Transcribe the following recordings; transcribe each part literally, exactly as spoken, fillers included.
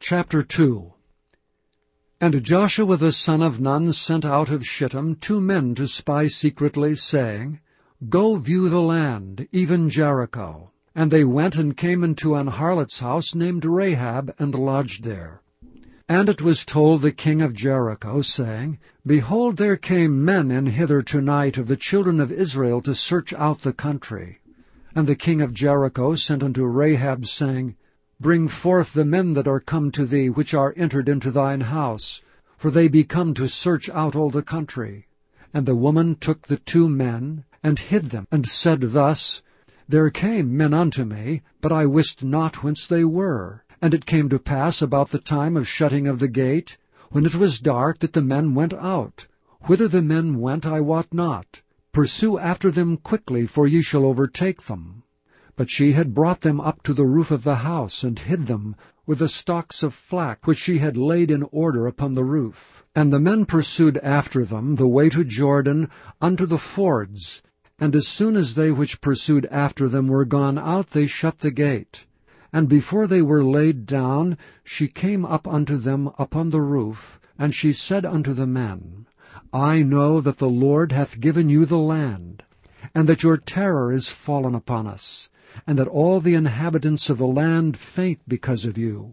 Chapter two. And Joshua the son of Nun sent out of Shittim two men to spy secretly, saying, Go view the land, even Jericho. And they went and came into an harlot's house named Rahab, and lodged there. And it was told the king of Jericho, saying, Behold, there came men in hither tonight of the children of Israel to search out the country. And the king of Jericho sent unto Rahab, saying, Bring forth the men that are come to thee, which are entered into thine house, for they be come to search out all the country. And the woman took the two men, and hid them, and said thus, There came men unto me, but I wist not whence they were. And it came to pass about the time of shutting of the gate, when it was dark, that the men went out. Whither the men went I wot not. Pursue after them quickly, for ye shall overtake them. But she had brought them up to the roof of the house, and hid them with the stalks of flax which she had laid in order upon the roof. And the men pursued after them the way to Jordan unto the fords. And as soon as they which pursued after them were gone out, they shut the gate. And before they were laid down, she came up unto them upon the roof, and she said unto the men, I know that the Lord hath given you the land, and that your terror is fallen upon us, and that all the inhabitants of the land faint because of you.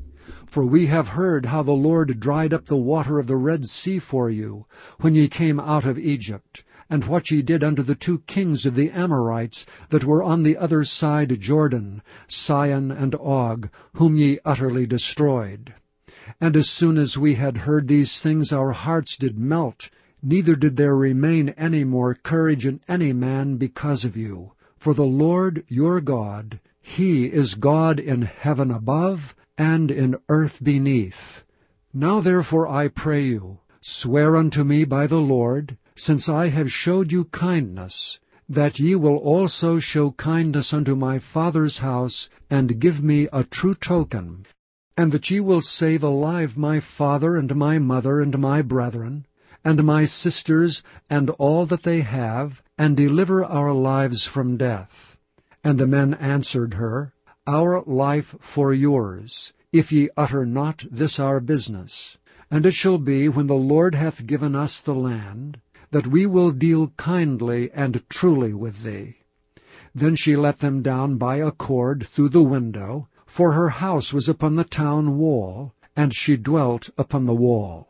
For we have heard how the Lord dried up the water of the Red Sea for you, when ye came out of Egypt, and what ye did unto the two kings of the Amorites that were on the other side Jordan, Sihon and Og, whom ye utterly destroyed. And as soon as we had heard these things, our hearts did melt, neither did there remain any more courage in any man because of you. For the Lord your God, He is God in heaven above, and in earth beneath. Now therefore I pray you, swear unto me by the Lord, since I have showed you kindness, that ye will also show kindness unto my father's house, and give me a true token, and that ye will save alive my father and my mother and my brethren, and my sisters, and all that they have, and deliver our lives from death. And the men answered her, Our life for yours, if ye utter not this our business. And it shall be, when the Lord hath given us the land, that we will deal kindly and truly with thee. Then she let them down by a cord through the window, for her house was upon the town wall, and she dwelt upon the wall.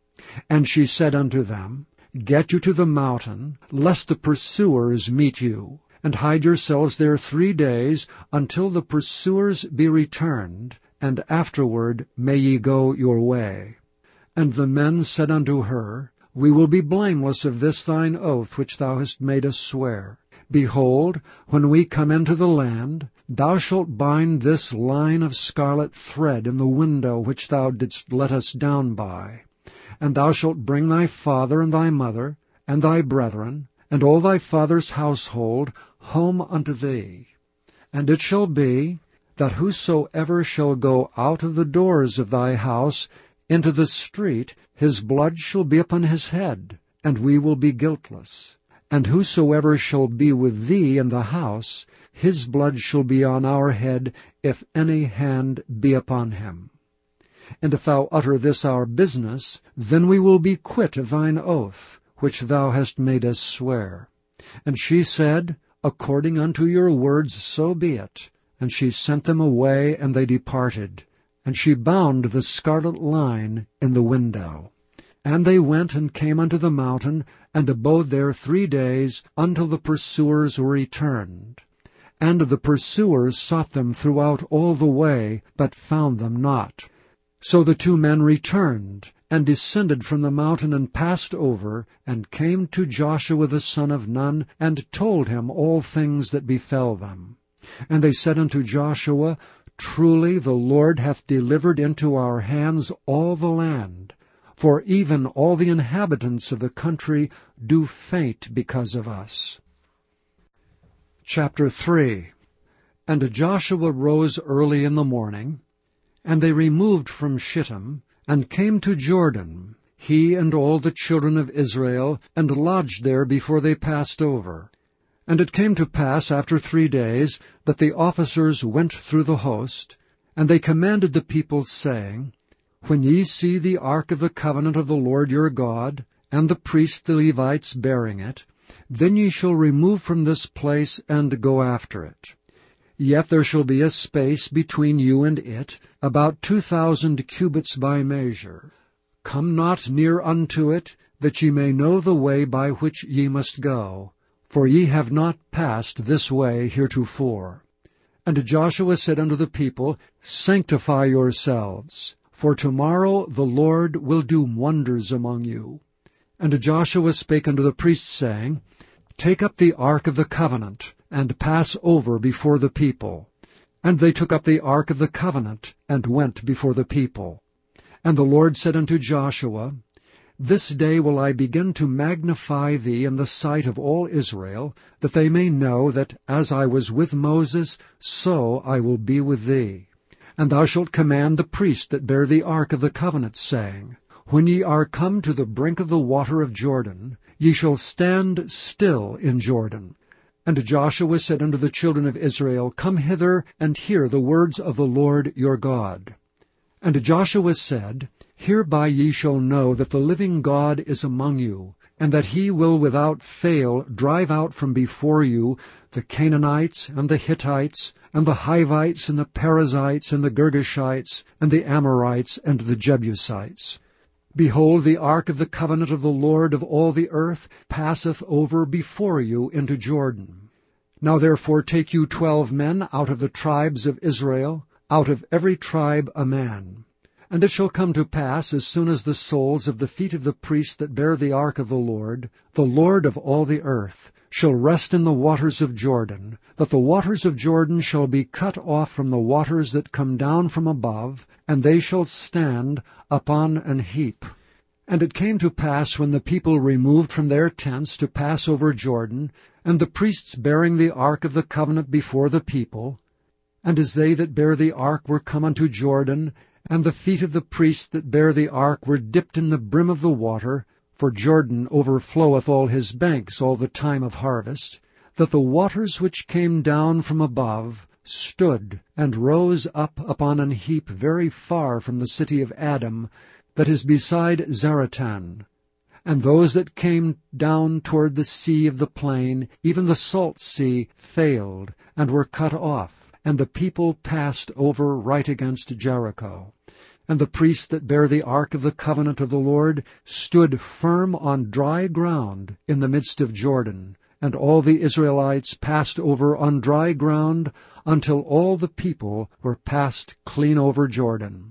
And she said unto them, Get you to the mountain, lest the pursuers meet you, and hide yourselves there three days, until the pursuers be returned, and afterward may ye go your way. And the men said unto her, We will be blameless of this thine oath which thou hast made us swear. Behold, when we come into the land, thou shalt bind this line of scarlet thread in the window which thou didst let us down by. And thou shalt bring thy father and thy mother, and thy brethren, and all thy father's household home unto thee. And it shall be, that whosoever shall go out of the doors of thy house into the street, his blood shall be upon his head, and we will be guiltless. And whosoever shall be with thee in the house, his blood shall be on our head, if any hand be upon him. And if thou utter this our business, then we will be quit of thine oath, which thou hast made us swear. And she said, According unto your words so be it. And she sent them away, and they departed. And she bound the scarlet line in the window. And they went and came unto the mountain, and abode there three days, until the pursuers were returned. And the pursuers sought them throughout all the way, but found them not. So the two men returned, and descended from the mountain, and passed over, and came to Joshua the son of Nun, and told him all things that befell them. And they said unto Joshua, Truly the Lord hath delivered into our hands all the land, for even all the inhabitants of the country do faint because of us. Chapter three. And Joshua rose early in the morning, and they removed from Shittim, and came to Jordan, he and all the children of Israel, and lodged there before they passed over. And it came to pass after three days, that the officers went through the host, And they commanded the people, saying, When ye see the ark of the covenant of the Lord your God, and the priests the Levites bearing it, then ye shall remove from this place, and go after it. Yet there shall be a space between you and it, about two thousand cubits by measure. Come not near unto it, that ye may know the way by which ye must go, for ye have not passed this way heretofore. And Joshua said unto the people, Sanctify yourselves, for tomorrow the Lord will do wonders among you. And Joshua spake unto the priests, saying, Take up the ark of the covenant, and pass over before the people. And they took up the ark of the covenant, and went before the people. And the Lord said unto Joshua, This day will I begin to magnify thee in the sight of all Israel, that they may know that as I was with Moses, so I will be with thee. And thou shalt command the priests that bear the ark of the covenant, saying, When ye are come to the brink of the water of Jordan, ye shall stand still in Jordan. And Joshua said unto the children of Israel, Come hither, and hear the words of the Lord your God. And Joshua said, Hereby ye shall know that the living God is among you, and that he will without fail drive out from before you the Canaanites, and the Hittites, and the Hivites, and the Perizzites, and the Girgashites, and the Amorites, and the Jebusites. Behold, the ark of the covenant of the Lord of all the earth passeth over before you into Jordan. Now therefore take you twelve men out of the tribes of Israel, out of every tribe a man. And it shall come to pass, as soon as the soles of the feet of the priests that bear the ark of the Lord, the Lord of all the earth, shall rest in the waters of Jordan, that the waters of Jordan shall be cut off from the waters that come down from above, and they shall stand upon an heap. And it came to pass, when the people removed from their tents to pass over Jordan, and the priests bearing the ark of the covenant before the people, and as they that bear the ark were come unto Jordan, and the feet of the priests that bear the ark were dipped in the brim of the water, for Jordan overfloweth all his banks all the time of harvest, that the waters which came down from above stood and rose up upon an heap very far from the city of Adam, that is beside Zaratan. And those that came down toward the sea of the plain, even the salt sea, failed, and were cut off, and the people passed over right against Jericho. And the priests that bear the ark of the covenant of the Lord stood firm on dry ground in the midst of Jordan, and all the Israelites passed over on dry ground until all the people were passed clean over Jordan.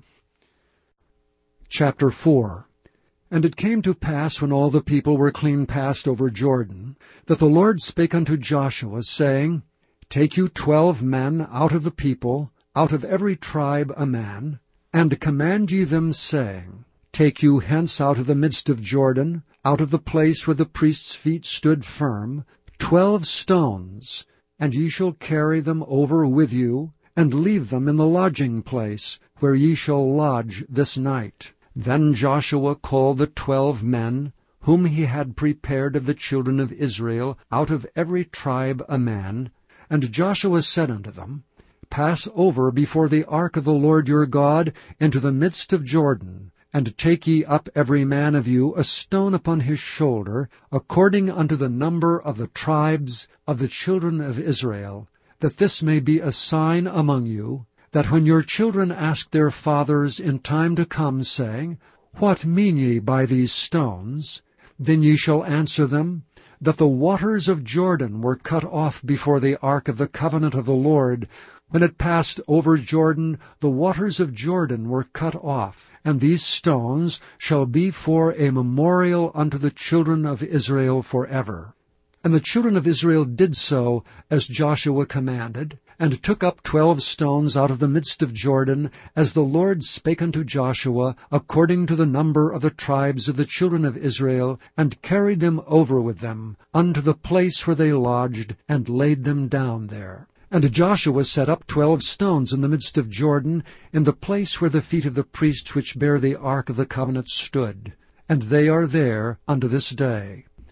Chapter four. And it came to pass, when all the people were clean passed over Jordan, that the Lord spake unto Joshua, saying, Take you twelve men out of the people, out of every tribe a man, and command ye them, saying, Take you hence out of the midst of Jordan, out of the place where the priest's feet stood firm, twelve stones, and ye shall carry them over with you, and leave them in the lodging place, where ye shall lodge this night. Then Joshua called the twelve men, whom he had prepared of the children of Israel, out of every tribe a man, and Joshua said unto them, Pass over before the ark of the Lord your God into the midst of Jordan, and take ye up every man of you a stone upon his shoulder, according unto the number of the tribes of the children of Israel, that this may be a sign among you, that when your children ask their fathers in time to come, saying, What mean ye by these stones? Then ye shall answer them, that the waters of Jordan were cut off before the ark of the covenant of the Lord. When it passed over Jordan, the waters of Jordan were cut off, and these stones shall be for a memorial unto the children of Israel forever. And the children of Israel did so as Joshua commanded, and took up twelve stones out of the midst of Jordan, as the Lord spake unto Joshua, according to the number of the tribes of the children of Israel, and carried them over with them unto the place where they lodged, and laid them down there. And Joshua set up twelve stones in the midst of Jordan, in the place where the feet of the priests which bear the ark of the covenant stood. And they are there unto this day.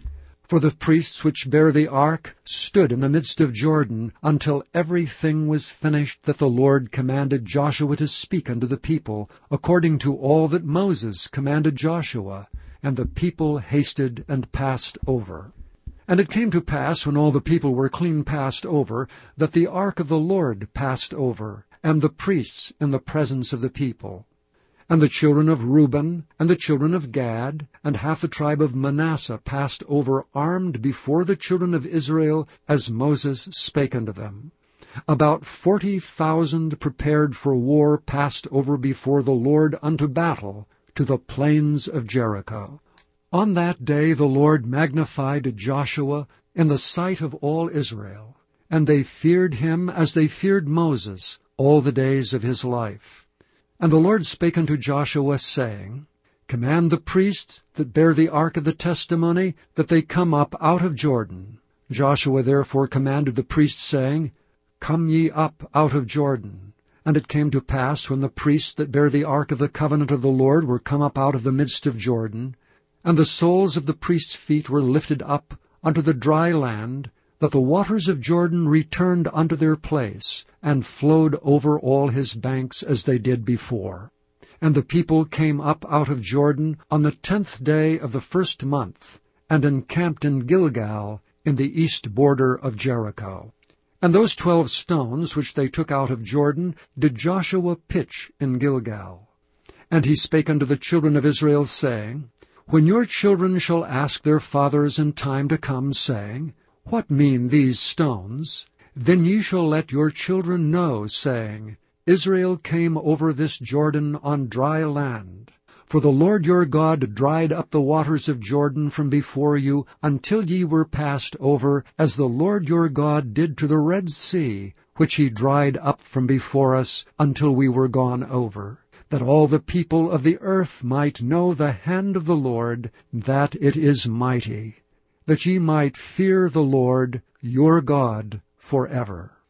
For the priests which bare the ark stood in the midst of Jordan, until everything was finished that the Lord commanded Joshua to speak unto the people, according to all that Moses commanded Joshua. And the people hasted and passed over. And it came to pass, when all the people were clean passed over, that the ark of the Lord passed over, and the priests in the presence of the people. And the children of Reuben, and the children of Gad, and half the tribe of Manasseh passed over armed before the children of Israel, as Moses spake unto them. About forty thousand prepared for war passed over before the Lord unto battle, to the plains of Jericho. On that day the Lord magnified Joshua in the sight of all Israel, and they feared him as they feared Moses all the days of his life. And the Lord spake unto Joshua, saying, Command the priests that bear the ark of the testimony, that they come up out of Jordan. Joshua therefore commanded the priests, saying, Come ye up out of Jordan. And it came to pass, when the priests that bear the ark of the covenant of the Lord were come up out of the midst of Jordan, and the soles of the priests' feet were lifted up unto the dry land, that the waters of Jordan returned unto their place, and flowed over all his banks as they did before. And the people came up out of Jordan on the tenth day of the first month, and encamped in Gilgal, in the east border of Jericho. And those twelve stones which they took out of Jordan did Joshua pitch in Gilgal. And he spake unto the children of Israel, saying, When your children shall ask their fathers in time to come, saying, What mean these stones? Then ye shall let your children know, saying, Israel came over this Jordan on dry land. For the Lord your God dried up the waters of Jordan from before you, until ye were passed over, as the Lord your God did to the Red Sea, which he dried up from before us, until we were gone over, that all the people of the earth might know the hand of the Lord, that it is mighty, that ye might fear the Lord your God forever.